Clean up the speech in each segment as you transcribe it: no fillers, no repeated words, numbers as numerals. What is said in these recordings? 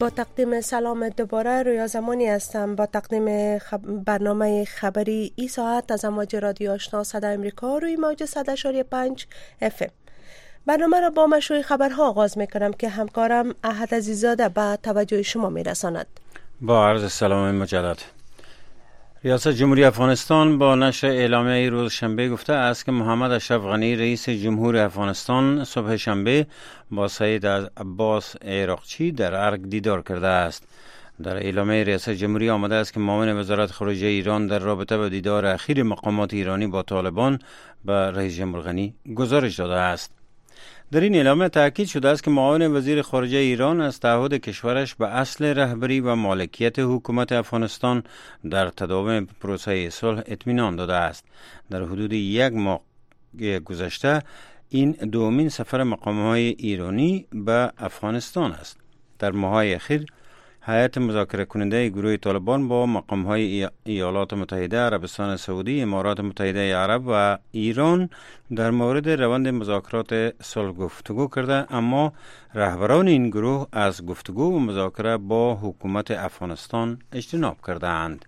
با تقدیم سلام دوباره رویا زمانی هستم با تقدیم برنامه خبری ای ساعت از امواج رادیو آشنا صدای امریکا روی موج 100.5 FM. برنامه را با مشروع خبرها آغاز میکنم که همکارم احد عزیزاده به توجه شما میرساند. با عرض سلام مجدد. ریاست جمهوری افغانستان با نشر اعلامیه روز شنبه گفته است که محمد اشرف غنی رئیس جمهور افغانستان صبح شنبه با سید عباس عراقچی در ارگ دیدار کرده است. در اعلامیه ریاست جمهوری آمده است که معاون وزارت خارجه ایران در رابطه با دیدار اخیر مقامات ایرانی با طالبان به رئیس جمهور غنی گزارش داده است. در این اعلامیه تاکید شده است که معاون وزیر خارجه ایران از تعهد کشورش به اصل رهبری و مالکیت حکومت افغانستان در تداوم پروسه صلح اطمینان داده است. در حدود یک ماه گذشته این دومین سفر مقام‌های ایرانی به افغانستان است. در ماه‌های اخیر هیئت مذاکره کننده گروه طالبان با مقام‌های ایالات متحده، عربستان سعودی، امارات متحده عرب و ایران در مورد روند مذاکرات صلح گفتگو کرده، اما رهبران این گروه از گفتگو و مذاکره با حکومت افغانستان اجتناب کرده‌اند.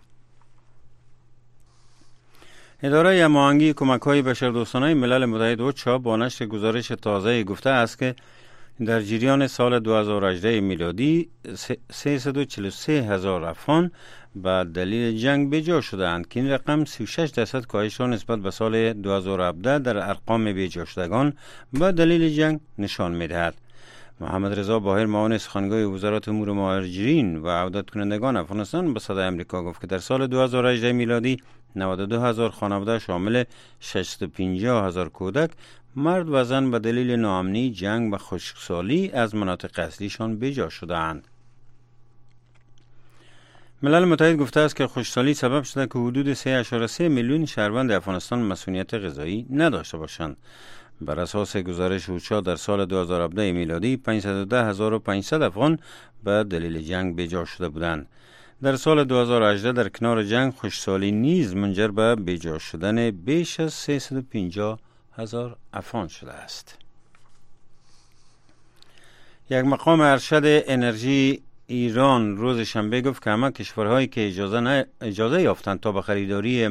اداره هماهنگی کمک‌های بشردوستانه ملل متحد اوچا با نشر گزارش تازه گفته است که در جریان سال 2018 میلادی 343,000 افغان به دلیل جنگ بیجا شدند که این رقم 36% کاهش را نسبت به سال 2017 در ارقام بیجا شدگان به دلیل جنگ نشان می‌دهد. محمد رضا باهر معاون سخنگوی وزارت امور مهاجرین و عودت کنندگان افغانستان به صدای امریکا گفت که در سال 2018 میلادی 92,000 خانواده شامل 650,000 کودک، مرد و زن به دلیل ناامنی، جنگ و خشکسالی از مناطق اصلیشان بیجا شده‌اند. ملل متحد گفته است که خشکسالی سبب شده که حدود 3.3 میلیون شهروند افغانستان مسئولیت غذایی نداشته باشند. بر اساس گزارش اوچا در سال 2017 میلادی 510,500 افغان به دلیل جنگ بیجا شده بودند. در سال 2018 در کنار جنگ خشکسالی نیز منجر به بیجا شدن بیش از 350,000 افغان شده است. یک مقام ارشد انرژی ایران روز شنبه گفت که همه کشورهایی که اجازه یافتند تا به خریداری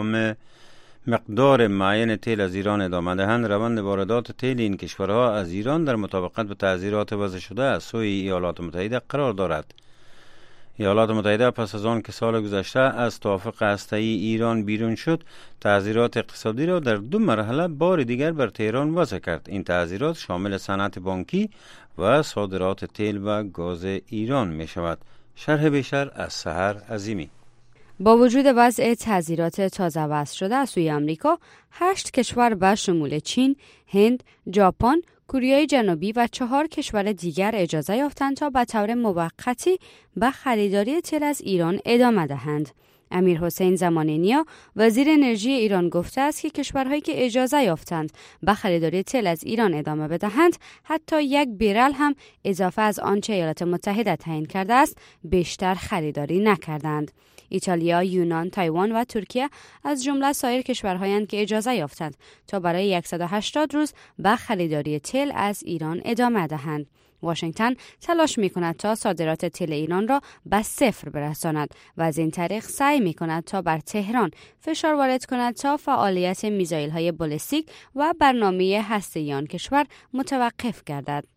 مقدار معین تیل از ایران ادامه دهند، روند واردات تیل این کشورها از ایران در مطابقت با تعزیرات وضع شده از سوی ایالات متحده قرار دارد. ایالات متحده پس از آن که سال گذشته از توافق هسته‌ای ایران بیرون شد، تعزیرات اقتصادی را در 2 مرحله بار دیگر بر تهران وضع کرد. این تعزیرات شامل صنعت بانکی و صادرات تیل و گاز ایران می شود. شرح بیشتر از سحر عظیمی. با وجود وضع تعزیرات تازه وضع شده از سوی آمریکا، 8 کشور به شمول چین، هند، ژاپن، کره جنوبی و 4 کشور دیگر اجازه یافتند تا به طور موقتی به خریداری تیل از ایران ادامه دهند. امیر حسین زمانی نیا وزیر انرژی ایران گفته است که کشورهایی که اجازه یافتند به خریداری تیل از ایران ادامه بدهند، حتی 1 بیرل هم اضافه از آنچه ایالات متحده تعیین کرده است بیشتر خریداری نکردند. ایتالیا، یونان، تایوان و ترکیه از جمله سایر کشورهایند که اجازه یافتند تا برای 180 روز به خریداری تیل از ایران ادامه دهند. واشنگتن تلاش می‌کند تا صادرات تیل ایران را به 0 برساند و از این طریق سعی می‌کند تا بر تهران فشار وارد کند تا فعالیت میزایل‌های بالستیک و برنامه هسته‌ای آن کشور متوقف گردد.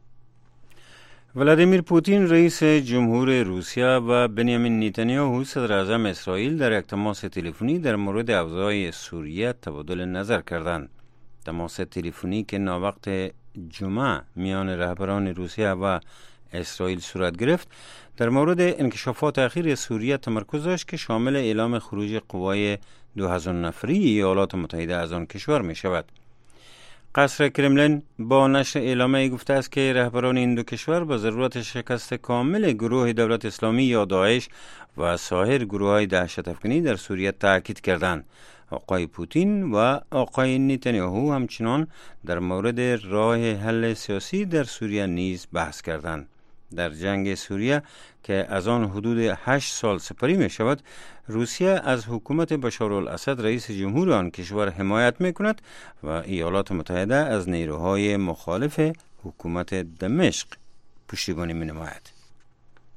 ولادیمیر پوتین رئیس جمهور روسیه و بنیامین نتانیاهو صدر اعظم اسرائیل در یک تماس تلفنی در مورد اوضاع سوریه تبادل نظر کردند. تماس تلفنی که ناوقت جمعه میان رهبران روسیه و اسرائیل صورت گرفت، در مورد انکشافات اخیر سوریه تمرکز داشت که شامل اعلام خروج قوای 2000 نفری ایالات متحده از آن کشور می شود. قصر کرملین با نشر اعلامیه گفته است که رهبران این دو کشور با ضرورت شکست کامل گروه دولت اسلامی یا داعش و سایر گروه‌های دهشت افکنی در سوریه تاکید کردند. آقای پوتین و آقای نتانیاهو همچنان در مورد راه حل سیاسی در سوریه نیز بحث کردند. در جنگ سوریه که از آن حدود 8 سال سپری می شود، روسیه از حکومت بشارالاسد رئیس جمهور آن کشور حمایت می کند و ایالات متحده از نیروهای مخالف حکومت دمشق پشتیبانی می نماید.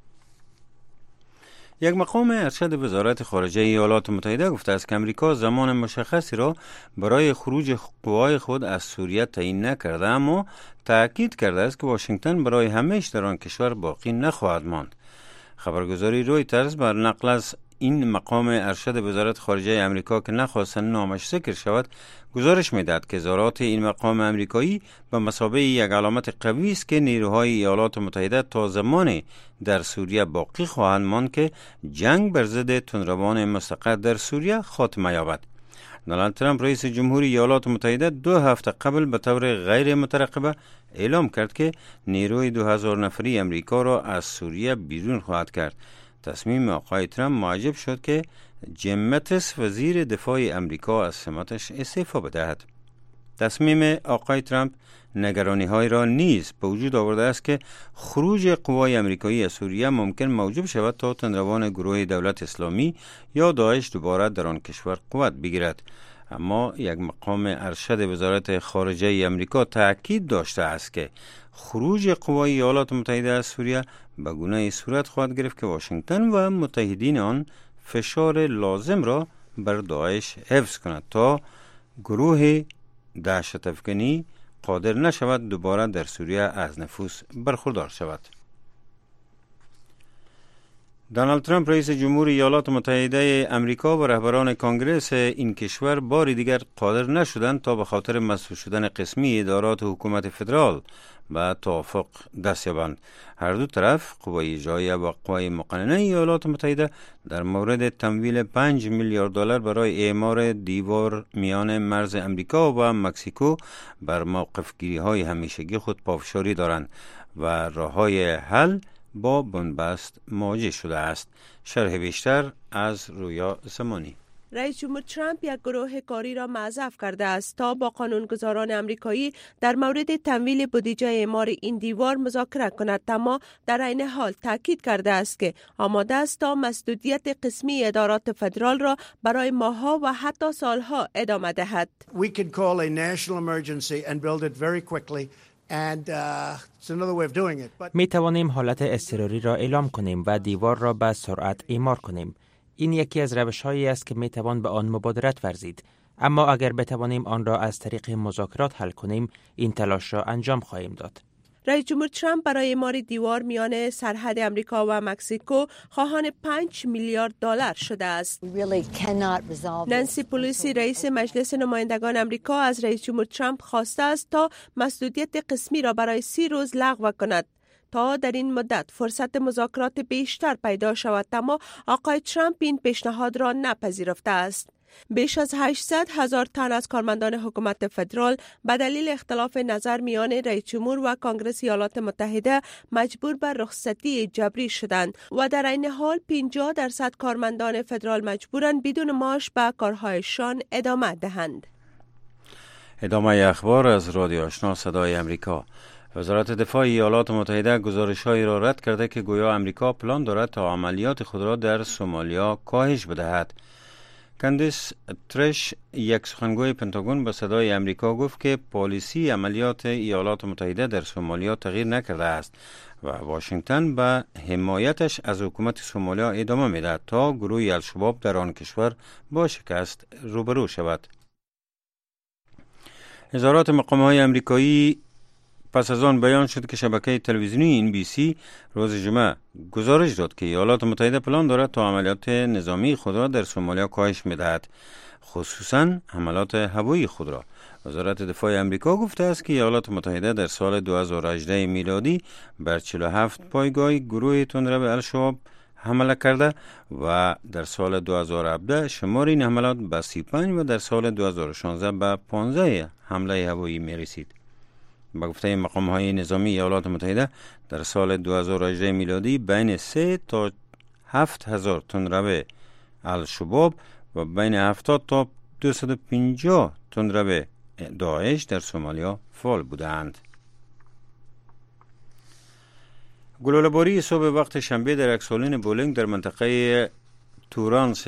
یک مقام ارشد وزارت خارجه ایالات متحده گفته است که امریکا زمان مشخصی را برای خروج قوای خود از سوریه تعیین نکرده، اما تأکید کرده است که واشنگتن برای همیشه در آن کشور باقی نخواهد ماند. خبرگزاری رویترز بر نقل از این مقام ارشد وزارت خارجه امریکا که نخواستن نامش ذکر شود گزارش میدهد که اظهارات این مقام امریکایی به مثابه یک علامت قوی است که نیروهای ایالات متحده تا زمانی در سوریه باقی خواهند ماند که جنگ بر ضد تندروان مستقر در سوریه خاتمه یابد. دونالد ترامپ رئیس جمهوری ایالات متحده 2 هفته قبل به طور غیر مترقبه اعلام کرد که نیروی 2000 نفری امریکا را از سوریه بیرون خواهد کرد. تصمیم آقای ترامپ موجب شد که جیم ماتیس وزیر دفاع امریکا از سمتش استعفا بدهد. تصمیم آقای ترامپ نگرانی‌های را نیز به وجود آورده است که خروج قوای امریکایی از سوریه ممکن موجب شود تا تندروان گروه دولت اسلامی یا داعش دوباره در آن کشور قوت بگیرد. اما یک مقام ارشد وزارت خارجه امریکا تأکید داشته است که خروج قوای ایالات متحده از سوریه به گونه صورت خواهد گرفت که واشنگتن و متحدین آن فشار لازم را بر داعش حفظ کند تا گروه دهشت افکنی قادر نشود دوباره در سوریه از نفوذ برخوردار شود. دونالد ترامپ رئیس جمهوری ایالات متحده امریکا و رهبران کانگرس این کشور باری دیگر قادر نشدند تا به خاطر مسدود شدن قسمی ادارات حکومت فدرال به توافق دست یابند. هر دو طرف قوای اجراییه و قوای مقننه ایالات متحده در مورد تمویل 5 میلیارد دلار برای اعمار دیوار میان مرز امریکا و مکزیکو بر موقف گیری های همیشگی خود پافشاری دارند و راههای حل با بنبست مواجه شده است. شرح بیشتر از رویا زمانی. رئیس جمهور ترامپ یک گروه کاری را معزف کرده است تا با قانونگذاران امریکایی در مورد تمویل بودجه اعمار این دیوار مذاکره کند، اما در عین حال تاکید کرده است که آماده است تا مسدودیت قسمی ادارات فدرال را برای ماه‌ها و حتی سالها ادامه دهد. We can call a national emergency and build it very quickly. می توانیم حالت اضطراری را اعلام کنیم و دیوار را به سرعت اعمار کنیم. این یکی از روش‌هایی است که می توان به آن مبادرت ورزید. اما اگر بتوانیم آن را از طریق مذاکرات حل کنیم، این تلاش را انجام خواهیم داد. رئیس جمهور ترامپ برای اعمار دیوار میان سرحد امریکا و مکزیکو خواهان 5 میلیارد دلار شده است. نانسی پلوسی رئیس مجلس نمایندگان امریکا از رئیس جمهور ترامپ خواسته است تا مسدودیت قسمی را برای 30 روز لغو کند تا در این مدت فرصت مذاکرات بیشتر پیدا شود، اما آقای ترامپ این پیشنهاد را نپذیرفته است. بیش از 800,000 تن از کارمندان حکومت فدرال به دلیل اختلاف نظر میان رئیس جمهور و کانگرس ایالات متحده مجبور به رخصتی جبری شدند و در این حال 50% کارمندان فدرال مجبورند بدون معاش به کارهایشان ادامه دهند. ادامه اخبار از رادیو آشنا صدای امریکا. وزارت دفاع ایالات متحده گزارش‌هایی را رد کرده که گویا امریکا پلان دارد تا عملیات خود را در سومالیا کاهش بدهد. کاندیس ترش، یک سخنگوی پنتاگون، به صدای امریکا گفت که پالیسی عملیات ایالات متحده در سومالیا تغییر نکرده است و واشنگتن به حمایتش از حکومت سومالیا ادامه می‌دهد تا گروه الشباب در آن کشور با شکست روبرو شود. اظهارات مقام‌های امریکایی پس از آن بیان شد که شبکه تلویزیونی NBC روز جمعه گزارش داد که ایالات متحده پلان دارد تا عملیات نظامی خود را در سومالیا کاهش می‌دهد، خصوصاً حملات هوایی خود را. وزارت دفاع امریکا گفته است که ایالات متحده در سال 2018 میلادی بر 47 پایگاه گروه تندرو الشباب حمله کرده و در سال 2017 شمار این حملات به 35 و در سال 2016 به 15 حمله هوایی می‌رسید. با گفته مقام‌های نظامی ایالات متحده در سال 2018 میلادی بین 3 تا 7,000 تندرو الشباب و بین 70 تا 250 تندرو داعش در سومالیا فعال بودند. گلوله‌باری صبح وقت شنبه در اکسالین بولینگ در منطقه تورانس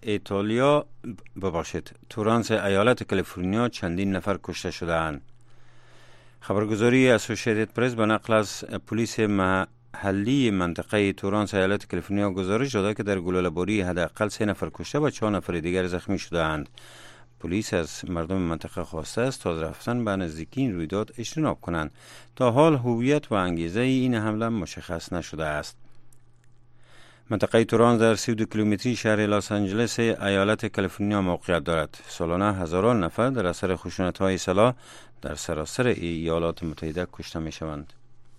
تورانس ایالت کالیفرنیا چندین نفر کشته شدند. خبرگزاری اسوسییتد پرس به نقل از پلیس محلی منطقه تورانس ایالت کالیفرنیا گزارش داده که در گلوله‌باری حداقل 3 نفر کشته و 4 نفر دیگر زخمی شده‌اند. پلیس از مردم منطقه خواسته است تا رفتن به نزدیکی این رویداد اجتناب کنند. تا حال هویت و انگیزه این حمله مشخص نشده است. منطقه تورانس در 32 کیلومتری شهر لس آنجلس ایالت کالیفرنیا موقعیت دارد. سالانه هزاران نفر در اثر خشونت‌های سلاح در سراسر ایالات متحده کشته می‌شوند.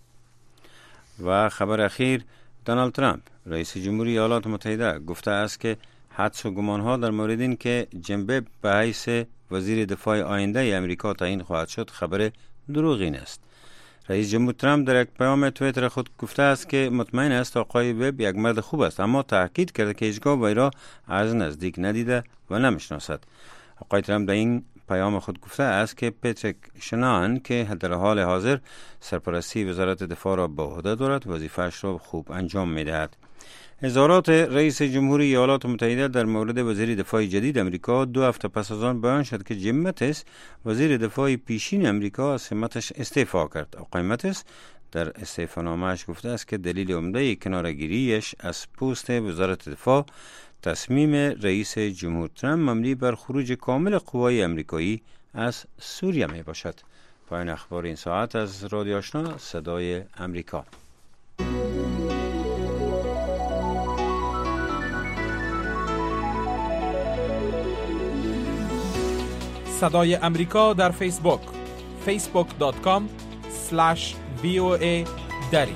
و خبر اخیر، دونالد ترامپ رئیس جمهوری ایالات متحده گفته است که حدس و گمان‌ها در مورد این که جیم بب به حیث وزیر دفاع آینده امریکا تعیین خواهد شد خبر دروغین است. رئیس جمهور ترامپ در یک پیام توییتر خود گفته است که مطمئن است آقای وب یک مرد خوب است، اما تاکید کرده که هیچگاه وی را از نزدیک ندیده و نمیشناسد. آقای ترامپ در این پیام خود گفته است که پاتریک شنان که در حال حاضر سرپرستی وزارت دفاع را به عهده دارد وظیفه‌اش را خوب انجام می‌دهد. اظهارات رئیس جمهوری ایالات متحده در مورد وزیر دفاع جدید امریکا 2 هفته پس از آن بیان شد که جیم ماتیس وزیر دفاع پیشین امریکا از سمتش استعفا کرد. آقای ماتیس در استعفانامه‌اش گفته است که دلیل عمده کناره‌گیریش از پست وزارت دفاع تصمیم رئیس جمهور ترامپ مبنی بر خروج کامل قوای امریکایی از سوریه می باشد. پایان اخبار این ساعت از رادیو آشنا صدای امریکا. صدای امریکا در فیسبوک facebook.com/VOA دری.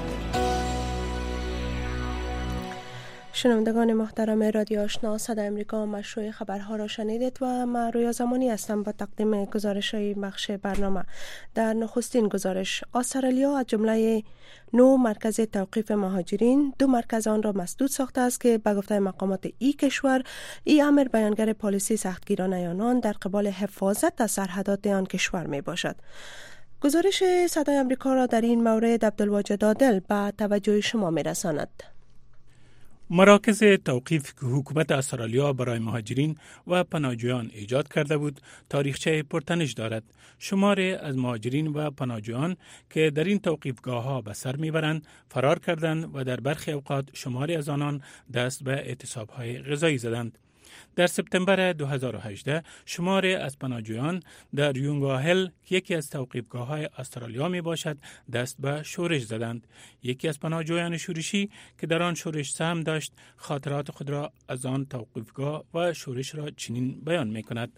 شنوندگان محترم رادیو آشنا صدای امریکا، مشروع خبرها را شنیدید و من رویا زمانی هستم با تقدیم گزارش‌های بخش برنامه. در نخستین گزارش، استرالیا از جمله 9 مرکز توقیف مهاجرین 2 مرکز آن را مسدود ساخته است که به گفته مقامات این کشور این امر بیانگر پالیسی سختگیرانه آنان در قبال حفاظت از سرحدات آن کشور می باشد. گزارش صدای امریکا را در این مورد عبدالواجد عادل به توجه شما می رساند. مراکز توقیف که حکومت استرالیا برای مهاجرین و پناهجویان ایجاد کرده بود تاریخچه پرتنش دارد. شماری از مهاجرین و پناهجویان که در این توقیفگاه ها به سر میبرند فرار کردند و در برخی اوقات شماری از آنان دست به اعتصاب های غذایی زدند. در سپتامبر 2018 شماری از پناهجویان در یونگاهل که یکی از توقیفگاه‌های استرالیا می باشد دست به شورش زدند. یکی از پناهجویان شورشی که در آن شورش سهم داشت خاطرات خود را از آن توقیفگاه و شورش را چنین بیان می کند.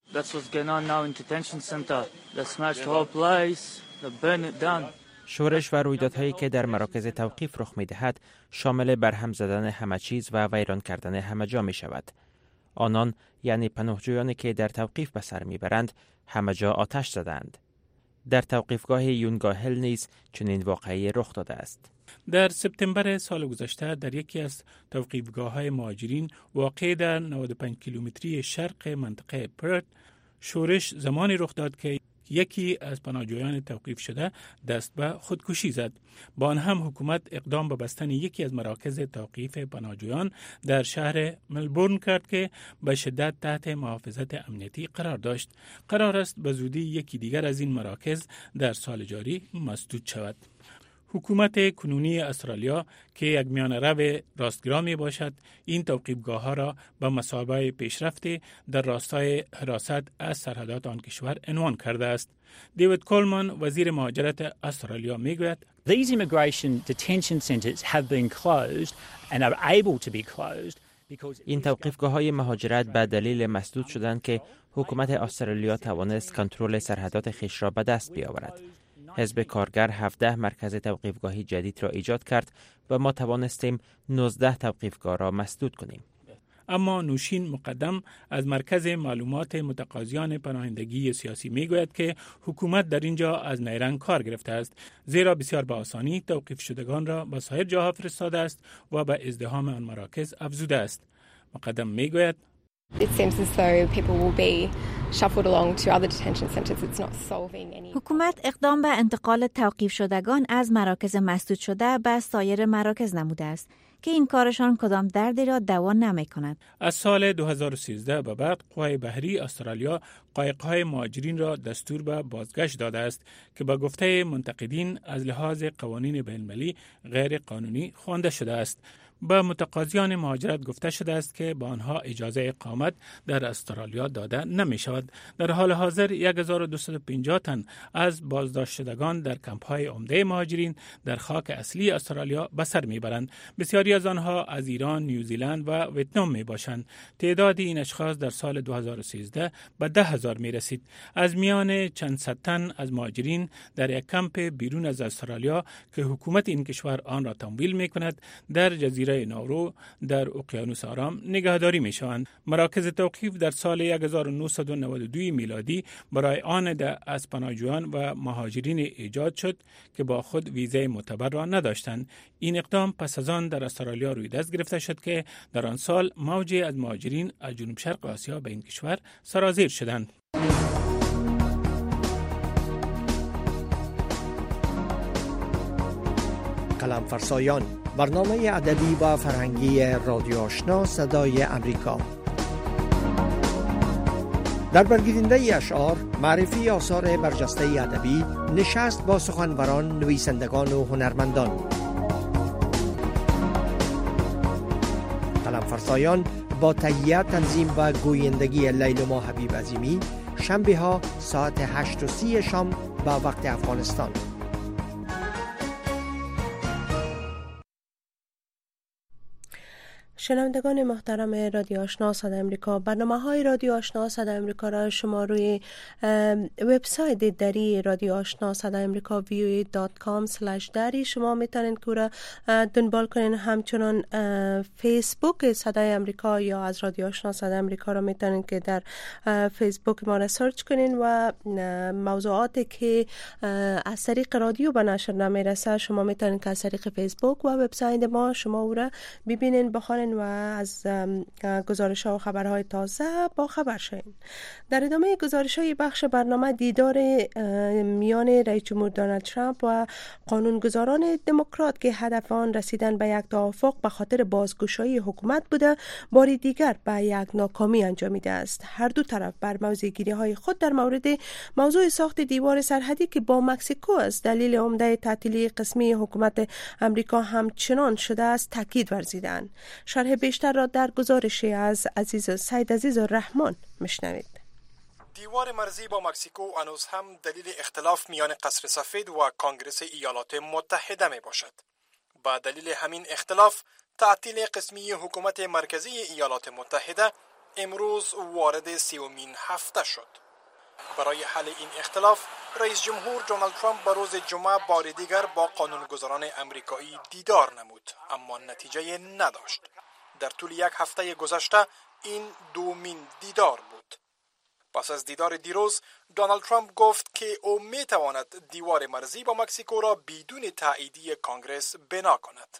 شورش و رویدادهایی که در مراکز توقیف رخ می دهد شامل برهم زدن همه چیز و ویران کردن همه جا می شود. آنان یعنی پناهجویانی که در توقیف به سر میبرند همه جا آتش زدند. در توقیفگاه یونگاهل نیز چنین واقعی رخ داده است. در سپتامبر سال گذشته در یکی از توقیفگاه‌های مهاجرین واقع در 95 کیلومتری شرق منطقه پرت شورش زمانی رخ داد که یکی از پناهجویان توقیف شده دست به خودکشی زد. با آن هم حکومت اقدام به بستن یکی از مراکز توقیف پناهجویان در شهر ملبورن کرد که به شدت تحت محافظت امنیتی قرار داشت. قرار است به زودی یکی دیگر از این مراکز در سال جاری مسدود شود. حکومت کنونی استرالیا که یک میانه‌رو راستگرا می باشد این توقیفگاه ها را به مثابه پیشرفت در راستای حراست از سرحدات آن کشور عنوان کرده است. دیوید کولمان وزیر مهاجرت استرالیا می گوید These immigration detention centers have been closed and are able to be closed. این توقیفگاه‌های مهاجرت به دلیل مسدود شدند که حکومت استرالیا توانست کنترل سرحدات خویش را به دست بیاورد. حزب کارگر 17 مرکز توقیفگاهی جدید را ایجاد کرد و ما توانستیم 19 توقیفگاه را مسدود کنیم. اما نوشین مقدم از مرکز معلومات متقاضیان پناهندگی سیاسی میگوید که حکومت در اینجا از نیرنگ کار گرفته است، زیرا بسیار به آسانی توقیف شدگان را به سایر جاها فرستاده است و به ازدحام آن مراکز افزوده است. مقدم میگوید It seems as though people will be shuffled along to other detention centres. It's not solving any. حکومت اقدام به انتقال توقیف شدگان از مراکز مسدود شده به سایر مراکز نموده است که این کارشان کدام دردی را دوا نمی‌کند. از سال 2013 به بعد قوای بحری استرالیا قایق‌های مهاجرین را دستور به بازگشت داده است که به گفته منتقدین از لحاظ قوانین بین‌المللی غیر قانونی خوانده شده است. به متقاضیان مهاجرت گفته شده است که به آنها اجازه اقامت در استرالیا داده نمی شود. در حال حاضر 1250 تن از بازداشت شدگان در کمپ‌های عمده مهاجرین در خاک اصلی استرالیا به سر میبرند. بسیاری از آنها از ایران، نیوزیلند و ویتنام می باشند. تعداد این اشخاص در سال 2013 به 10,000 می رسید. از میان چند صد تن از مهاجرین در یک کمپ بیرون از استرالیا که حکومت این کشور آن را تمویل می کند در جزیره ناورو در اقیانوس آرام نگهداری می شوند. مراکز توقیف در سال 1992 میلادی برای آن از پناهجویان و مهاجرین ایجاد شد که با خود ویزه معتبر را نداشتند. این اقدام پس از آن در استرالیا روی دست گرفته شد که در آن سال موجی از مهاجرین از جنوب شرق آسیا به این کشور سرازیر شدند. قلم فرسایان، برنامه ادبی و فرهنگی رادیو آشنا صدای امریکا. در برگزیدنده اشعار، معرفی آثار برجسته ادبی، نشست با سخنوران، نویسندگان و هنرمندان. قلم فرسایان با تهیه، تنظیم و گویندگی لیلما حبیب عظیمی، شنبه ها ساعت 8:30 شام به وقت افغانستان. شنوندگان محترم رادیو آشنا صدای امریکا، برنامه‌های رادیو آشنا صدای امریکا را شما روی وبسایت دری رادیو آشنا صدای امریکا voa.com/dari شما میتونید که را دنبال کنین. همچنان فیسبوک صدای امریکا یا از رادیو آشنا صدای امریکا را میتونید که در فیسبوک ما را سرچ کنین و موضوعاتی که از طریق رادیو به نشر نمیرسه شما میتونید که از طریق فیسبوک و وبسایت ما شما او را ببینین، بخوانین و از گزارش‌ها و خبرهای تازه با خبر شوین. در ادامه گزارش‌های بخش برنامه دیدار میان رئیس جمهور دونالد ترامپ و قانونگذاران دموکرات که هدف آن رسیدن به یک توافق به خاطر بازگشایی حکومت بوده، باری دیگر به یک ناکامی انجامیده است. هر دو طرف بر موضع‌گیری‌های خود در مورد موضوع ساخت دیوار سرحدی که با مکزیکو از دلیل عمده تعطیلی قسمی حکومت امریکا همچنان شده است تاکید ورزیدند. شرح بیشتر را در گزارشی از سید عزیز الرحمن میشنوید. دیوار مرزی با مکزیکو هنوز هم دلیل اختلاف میان قصر سفید و کنگره ایالات متحده می باشد. با دلیل همین اختلاف تعطیل قسمی حکومت مرکزی ایالات متحده امروز وارد 30مین هفته شد. برای حل این اختلاف رئیس جمهور دونالد ترامپ به روز جمعه بار دیگر با قانونگذاران امریکایی دیدار نمود، اما نتیجه نداشت. در طول یک هفته گذشته این دومین دیدار بود. پس از دیدار دیروز دونالد ترامپ گفت که او میتواند دیوار مرزی با مکزیکو را بدون تاییدیه کنگره بنا کند.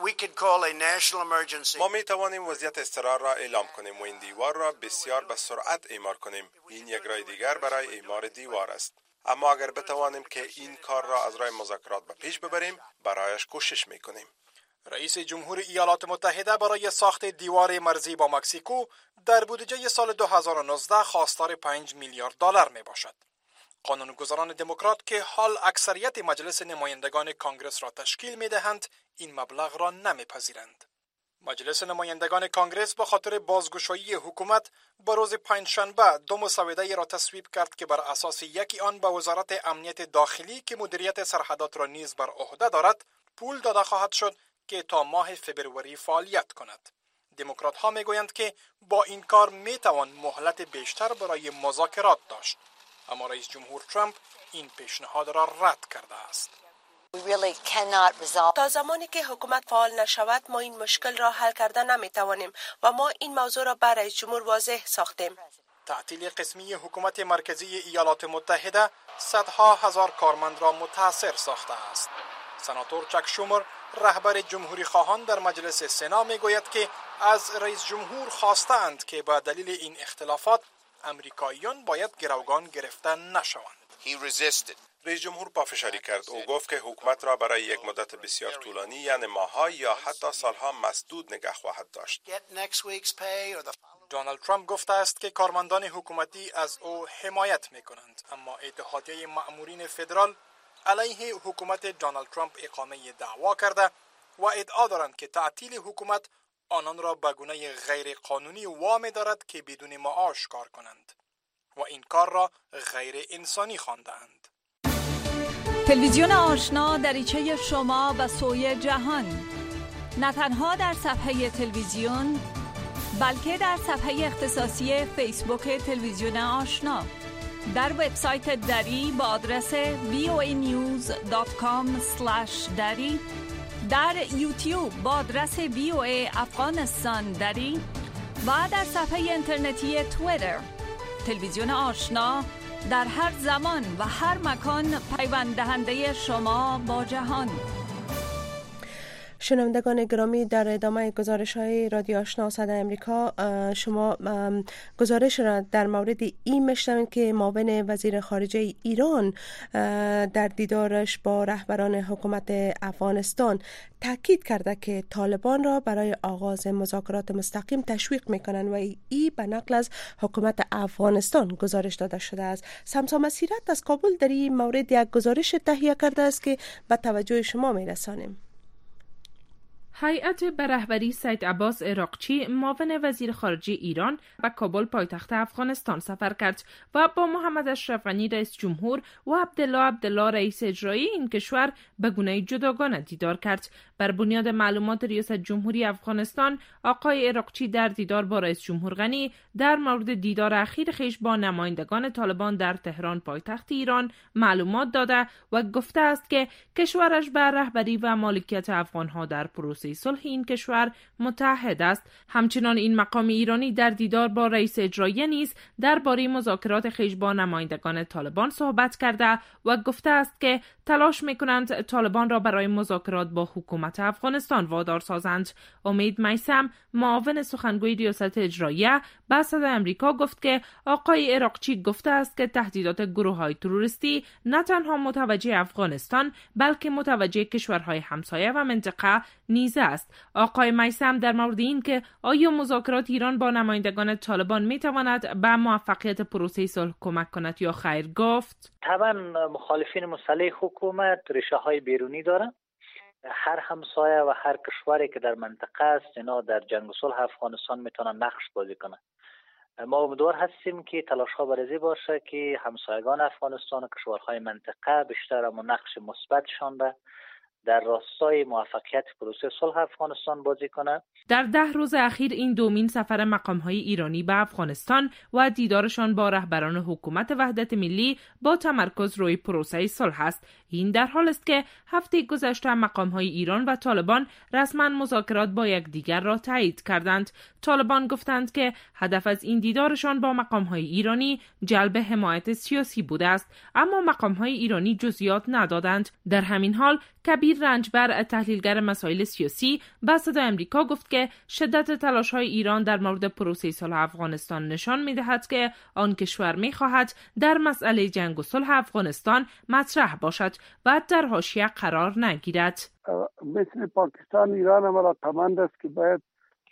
ما می توانیم وضعیت اضطرار را اعلام کنیم و این دیوار را بسیار به سرعت اعمار کنیم. این یک راه دیگر برای اعمار دیوار است. اما اگر بتوانیم که این کار را از راه مذاکرات به پیش ببریم، برایش کوشش می کنیم. رئیس جمهور ایالات متحده برای ساخت دیوار مرزی با مکزیکو در بودجه سال 2019 خواستار 5 میلیارد دلار می باشد. قانونگذاران دموکرات که حال اکثریت مجلس نمایندگان کانگرس را تشکیل می دهند این مبلغ را نمی پذیرند. مجلس نمایندگان کانگرس به خاطر بازگشایی حکومت با روز پنجشنبه دو مسوده را تصویب کرد که بر اساس یکی آن به وزارت امنیت داخلی که مدیریت سرحدات را نیز بر عهده دارد پول داده خواهد شد که تا ماه فبروری فعالیت کند. دموکرات ها می گویند که با این کار می توان مهلت بیشتر برای مذاکرات داشت، اما رئیس جمهور ترامپ این پیشنهاد را رد کرده است. تا زمانی که حکومت فعال نشود ما این مشکل را حل کرده نمی توانیم و ما این موضوع را برای رئیس جمهور واضح ساختیم. تعطیل قسمی حکومت مرکزی ایالات متحده صدها هزار کارمند را متاثر ساخته است. سناتور چک شومر رهبر جمهوری خواهان در مجلس سنا می گوید که از رئیس جمهور خواستند که به دلیل این اختلافات امریکاییان باید گروگان گرفته نشوند. رئیس جمهور پافشاری کرد. او گفت که حکومت را برای یک مدت بسیار طولانی یعنی ماه‌ها یا حتی سالها مسدود نگه خواهد داشت. دونالد ترامپ گفته است که کارمندان حکومتی از او حمایت می‌کنند، اما اتحادیه مأمورین فدرال علیه حکومت دونالد ترامپ اقامه دعوا کرده و ادعا دارند که تعطیل حکومت آنان را به گونه غیر قانونی وامی دارد که بدون معاش کار کنند و این کار را غیر انسانی خواندند. تلویزیون آشنا دریچه شما و سوی جهان، نه تنها در صفحه تلویزیون بلکه در صفحه اختصاصی فیسبوک تلویزیون آشنا، در وبسایت دری با آدرس voanews.com/dari، در یوتیوب با آدرس VOA افغانستان دری و در صفحه اینترنتی توییتر. تلویزیون آشنا در هر زمان و هر مکان پیوند دهنده شما با جهان. شنوندگان گرامی، در ادامه گزارش‌های رادیو آشنا صدای امریکا شما گزارش را در مورد این میشنوید که معاون وزیر خارجه ایران در دیدارش با رهبران حکومت افغانستان تاکید کرده که طالبان را برای آغاز مذاکرات مستقیم تشویق میکنند و این به نقل از حکومت افغانستان گزارش داده شده است. سمسا مسیرت از کابل در این مورد یک گزارش تهیه کرده است که به توجه شما میرسانیم. هیئت به رهبری سید عباس عراقچی معاون وزیر خارجه ایران به کابل پایتخت افغانستان سفر کرد و با محمد اشرف غنی رئیس جمهور و عبدالله رئیس اجرایی این کشور به گونه جداگانه دیدار کرد. بر بنیاد معلومات ریاست جمهوری افغانستان، آقای عراقچی در دیدار با رئیس جمهور غنی در مورد دیدار اخیر خویش با نمایندگان طالبان در تهران پایتخت ایران معلومات داده و گفته است که کشورش به رهبری و مالکیت افغانها در پروسه صلح این کشور متحد است. همچنان این مقام ایرانی در دیدار با رئیس اجرایی نیز درباره مذاکرات خویش با نمایندگان طالبان صحبت کرده و گفته است که تلاش می‌کنند طالبان را برای مذاکرات با حکومت افغانستان وادار سازند. امید میثم، معاون سخنگوی ریاست اجراییه، به صدای امریکا گفت که آقای عراقچی گفته است که تهدیدات گروه‌های تروریستی نه تنها متوجه افغانستان بلکه متوجه کشورهای همسایه و منطقه نیز است. آقای میثم در مورد این که آیا مذاکرات ایران با نمایندگان طالبان میتواند به موفقیت پروسه صلح کمک کند یا خیر گفت: طبعا مخالفین مسلح حکومت ریشه‌های بیرونی دارند. هر همسایه و هر کشوری که در منطقه است اینا در جنگ و صلح افغانستان میتونن نقش بازی کنند. ما امیدوار هستیم که تلاش‌ها برای باشه که همسایگان افغانستان و کشورهای منطقه بیشتر اما نقش مثبتشان را در راستای موفقیت پروسه صلح افغانستان بازی کنند. در 10 روز اخیر این دومین سفر مقام‌های ایرانی به افغانستان و دیدارشان با رهبران حکومت وحدت ملی با تمرکز روی پروسه صلح است. این در حال است که هفته گذشته مقام‌های ایران و طالبان رسما مذاکرات با یکدیگر را تایید کردند. طالبان گفتند که هدف از این دیدارشان با مقام‌های ایرانی جلب حمایت سیاسی بوده است، اما مقام‌های ایرانی جزئیات ندادند. در همین حال کبیر رنجبر، تحلیلگر مسائل سیاسی، به صدای امریکا گفت که شدت تلاش‌های ایران در مورد پروسه صلح افغانستان نشان می‌دهد که آن کشور می‌خواهد در مسئله جنگ و صلح افغانستان مطرح باشد و در حاشیه قرار نگیرد. مثل پاکستان، ایران هم علاقه‌مند است که باید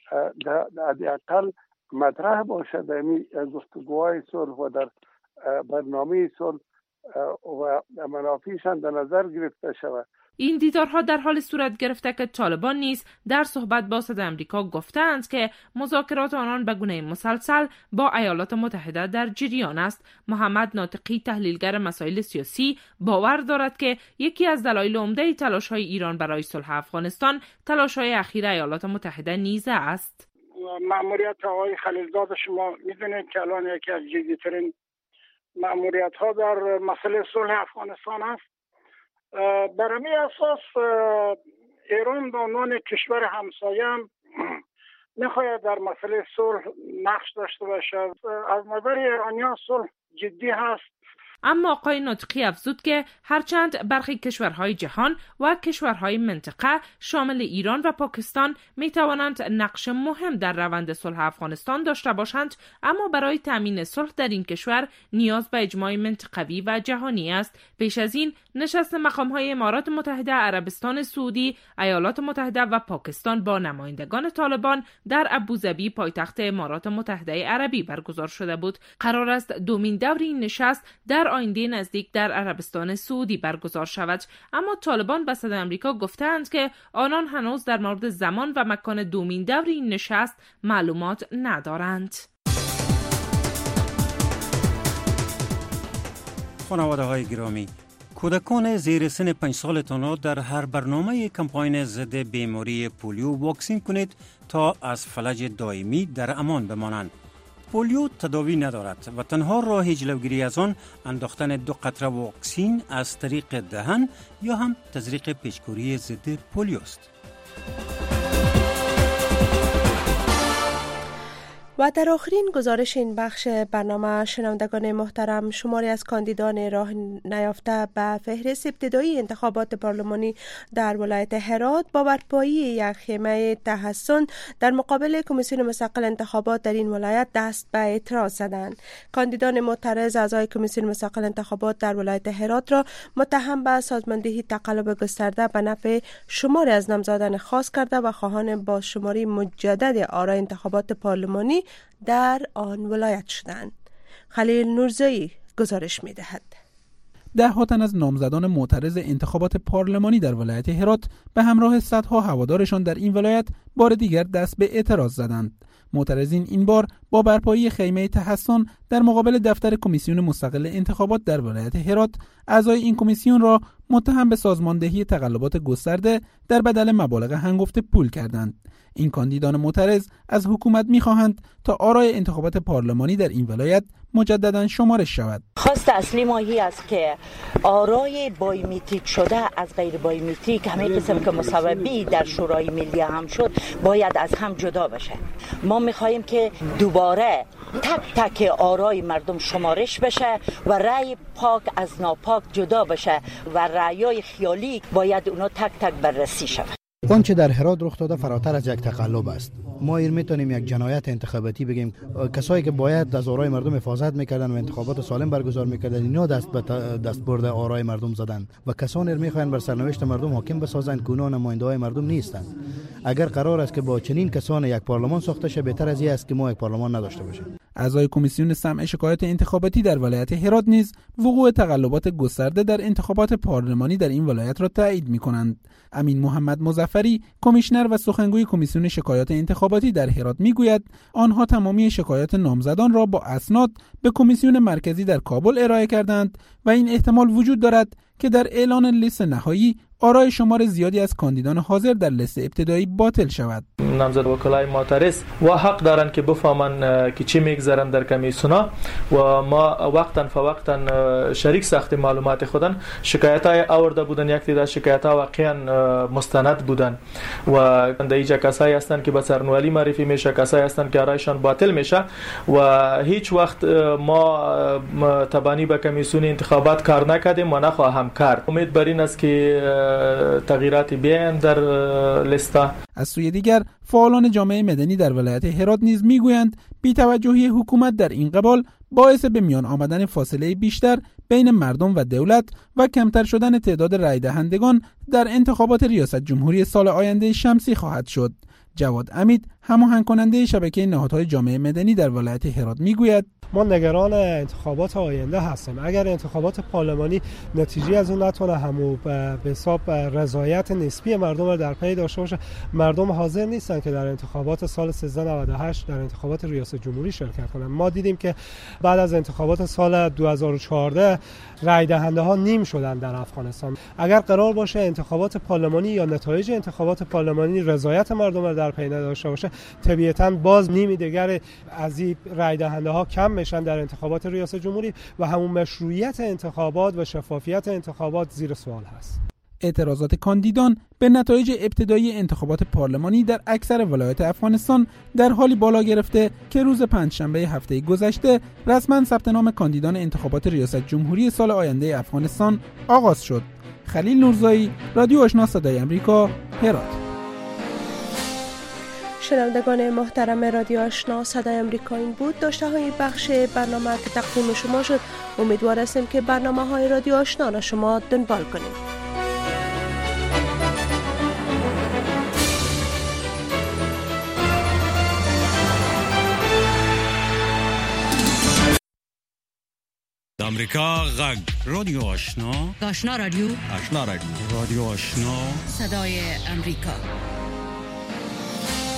حداقل مطرح باشد در گفتگوهای صلح و در برنامه صلح و منافعشان در نظر گرفته شود. این دیدارها در حال صورت گرفته که طالبان نیز در صحبت با صدای امریکا گفتند که مذاکرات آنان به گونه مسلسل با ایالات متحده در جریان است. محمد ناطقی، تحلیلگر مسائل سیاسی، باور دارد که یکی از دلایل عمده تلاش‌های ایران برای صلح افغانستان تلاش‌های اخیر ایالات متحده نیز است. مأموریت آقای خلیلزاد شما می‌دونید که الان یکی از جدی‌ترین مأموریت‌ها در مسئله صلح افغانستان است. بر همین اساس ایران به عنوان کشور همسایه هم میخواید در مسئله صلح نقش داشته باشد. از نظر ایرانیان صلح جدی هست اما آقای ناطقی افزود که هرچند برخی کشورهای جهان و کشورهای منطقه شامل ایران و پاکستان می توانند نقش مهم در روند صلح افغانستان داشته باشند، اما برای تامین صلح در این کشور نیاز به اجماع منطقوی و جهانی است. پیش از این نشست مقام‌های امارات متحده، عربستان سعودی، ایالات متحده و پاکستان با نمایندگان طالبان در ابوظبی پایتخت امارات متحده عربی برگزار شده بود. قرار است دومین دور این نشست در آینده نزدیک در عربستان سعودی برگزار شود، اما طالبان به صدای آمریکا گفتند که آنان هنوز در مورد زمان و مکان دومین دور این نشست معلومات ندارند. خانواده‌های گرامی، کودکان زیر سن 5 سالتان را در هر برنامه کمپاین ضد بیماری پولیو واکسین کنید تا از فلج دائمی در امان بمانند. پولیو تداوی ندارد و تنها راه جلوگیری از آن انداختن 2 قطره واکسین از طریق دهن یا هم تزریق پیچکوری ضد پولیو است. و در آخرین گزارش این بخش برنامه، شنوندگان محترم، شماری از کاندیدان راه نیافته به فهرست ابتدایی انتخابات پارلمانی در ولایت هرات با برپایی یک خیمه تحصن در مقابل کمیسیون مستقل انتخابات در این ولایت دست به اعتراض زدند. کاندیدان معترض اعضای کمیسیون مستقل انتخابات در ولایت هرات را متهم به سازماندهی تقلب گسترده به نفع شماری از نامزدان خاص کرده و خواهان بازشماری مجدد آرای انتخابات پارلمانی در آن ولایت شدند. خلیل نورزایی گزارش می دهد. ده‌ها تن از نامزدان معترض انتخابات پارلمانی در ولایت هرات به همراه صدها هوادارشان در این ولایت بار دیگر دست به اعتراض زدند. معترضین این بار با برپایی خیمه تحصن در مقابل دفتر کمیسیون مستقل انتخابات در ولایت هرات اعضای این کمیسیون را متهم به سازماندهی تقلبات گسترده در بدل مبالغ هنگفت پول کردند. این کاندیدان معترض از حکومت می‌خواهند تا آرای انتخابات پارلمانی در این ولایت مجددا شمارش شود. خواست اصلی ما هی است که آرای بایومتریک شده از غیر بایومتریک، همین قسم که مصوبی در شورای ملی هم شد، باید از هم جدا بشه. ما می‌خواهیم که دوباره تک تک آرای مردم شمارش بشه و رأی پاک از ناپاک جدا بشه و رأیای خیالی باید اونا تک تک بررسی شود. آنچه در هرات رخ داده فراتر از یک تقلب است. ما این میتونیم یک جنایت انتخاباتی بگیم. کسایی که باید از آرای مردم حفاظت میکردن و انتخابات سالم برگزار میکردن، اینا دست برد آرای مردم زدن و کسانی میخواین بر سرنوشت مردم حاکم بسازند که اونا نماینده‌های مردم نیستند. اگر قرار است که با چنین کسان یک پارلمان ساخته شه، بهتر از این است که ما یک پارلمان نداشته باشیم. اعضای کمیسیون سمع شکایات انتخاباتی در ولایت هرات نیز وقوع تقلبات گسترده در انتخابات پارلمانی در این ولایت را تایید می‌کنند. امین محمد مظفری، کمیشنر و سخنگوی کمیسیون شکایات انتخاباتی در هرات میگوید آنها تمامی شکایات نامزدان را با اسناد به کمیسیون مرکزی در کابل ارائه کردند و این احتمال وجود دارد که در اعلان لیست نهایی آرای شمار زیادی از کاندیدان حاضر در لیست ابتدایی باطل شود. نامزد وکلای معترض و حق دارند که بفهمن که چی میگذرن در کمیسیونا و ما وقتا فوقتا شریک ساخت معلومات خودن. شکایت‌های آورده بودن، یک تعداد شکایت‌ها واقعا مستند بودن و در اینجا کسایی هستند که به سرنوشت معرفی میشه، کسایی هستند که آرایشان باطل میشه و هیچ وقت ما تبانی به کمیسیون انتخابات کار نکردیم و نخواهم کرد. امید بر این است که تغییراتی بیاین در لیستا. از سوی دیگر فعالان جامعه مدنی در ولایت هرات نیز میگویند بی‌توجهی حکومت در این قبال باعث به میان آمدن فاصله بیشتر بین مردم و دولت و کمتر شدن تعداد رای دهندگان در انتخابات ریاست جمهوری سال آینده شمسی خواهد شد. جواد امید، هماهنگ کننده شبکه نهادهای جامعه مدنی در ولایت هرات میگوید ما نگران انتخابات آینده هستیم. اگر انتخابات پارلمانی نتیجه از اون نتونه همو به حساب رضایت نسبی مردم رو در پی داشته باشه، مردم حاضر نیستن که در انتخابات سال 1398 در انتخابات ریاست جمهوری شرکت کنن. ما دیدیم که بعد از انتخابات سال 2014 رای دهنده ها نیم شدن در افغانستان. اگر قرار باشه انتخابات پارلمانی یا نتایج انتخابات پارلمانی رضایت مردم رو در پی نداشته باشه، طبیعتاً باز نیمی دیگر از این رای دهنده ها کم میشن در انتخابات ریاست جمهوری و همون مشروعیت انتخابات و شفافیت انتخابات زیر سوال هست. اعتراضات کاندیدان به نتایج ابتدایی انتخابات پارلمانی در اکثر ولایات افغانستان در حالی بالا گرفته که روز پنجشنبه هفته گذشته رسما ثبت نام کاندیدان انتخابات ریاست جمهوری سال آینده افغانستان آغاز شد. خلیل نورزایی، رادیو آشنا صدای امریکا، هرات. شنوندگان محترم رادیو آشنا صدای امریکا، این بود داشته های بخش برنامه که تقدیم شما شد. امیدوار هستیم که برنامه های رادیو آشنا را شما دنبال کنید. امریکا غږ رادیو آشنا، آشنا رادیو، آشنا رادیو، رادیو آشنا صدای امریکا.